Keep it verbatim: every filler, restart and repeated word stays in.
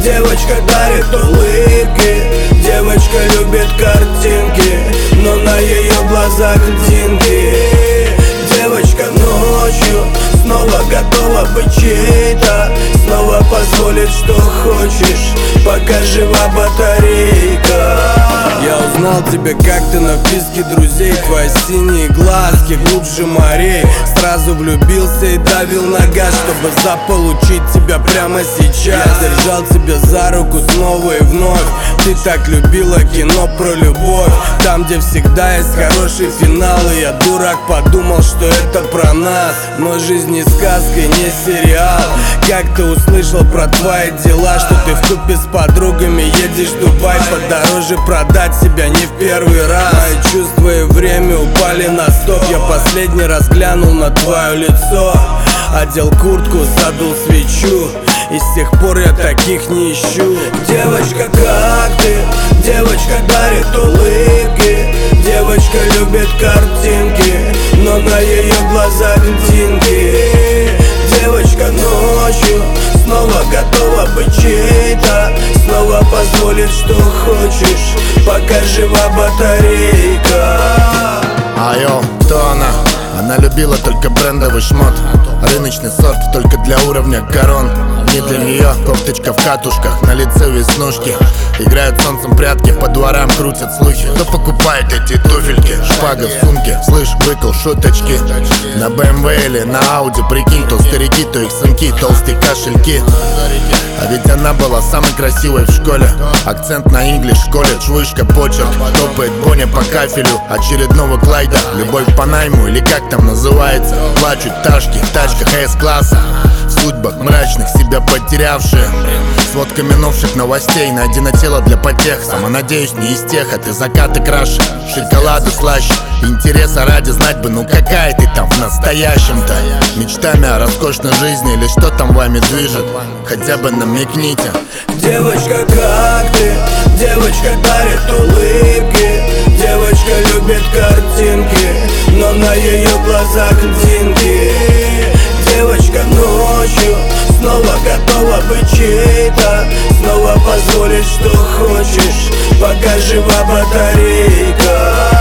Девочка дарит улыбки, девочка любит картинки, но на ее глазах льдинки. Девочка ночью снова готова быть чьей-то, снова позволит, что хочешь, пока жива батарейка. Я узнал тебя как-то на вписке друзей, твои синие глазки глубже морей. Сразу влюбился и давил на газ, чтобы заполучить тебя прямо сейчас. Я держал тебя за руку снова и вновь. Ты так любила кино про любовь, там, где всегда есть хороший финал. И я, дурак, подумал, что это про нас, но жизнь не сказка и не сериал. Как-то услышал про твои дела, что ты вкупе с подругами едешь в Дубай. Подороже продать себя не в первый раз. Мои чувства и время упали на стоп. Я последний раз глянул на твое лицо, одел куртку, задул свечу, и с тех пор я таких не ищу. Девочка, как ты? Девочка дарит улыбки, девочка любит картинки, но на ее глазах льдинки. Девочка ночью снова готова быть чьей-то, снова позволит, что хочешь, пока жива батарейка. Айо, кто она? Она любила только брендовый шмот, рыночный сорт только для уровня корон. Не для нее кофточка в катушках, на лице веснушки. Играют солнцем прятки, по дворам крутят слухи. Кто покупает эти туфельки? Шпага в сумке, слышь, выкл шуточки. На бэ эм вэ или на Ауди, прикинь, то старики, то их сынки, толстые кошельки. А ведь она была самой красивой в школе. Акцент на инглиш, колледж, вышка, почерк. Топает Боня по кафелю очередного Клайда. Любовь по найму или как там называется. Плачут ташки в тачках С-класса, в судьбах мрачных себя потерявшие. Сводка минувших новостей, найдено тело для потех. Самонадеюсь, не из тех, а ты закаты краше, шоколады слаще. Интереса ради знать бы, ну какая ты там в настоящем-то. Мечтами о роскошной жизни или что там вами движет, хотя бы намекните. Девочка, как ты? Девочка дарит улыбки, девочка любит картинки, но на ее глазах льдинки. Девочка ночью снова готова быть чьей-то, снова позволит, что хочешь, пока жива батарейка.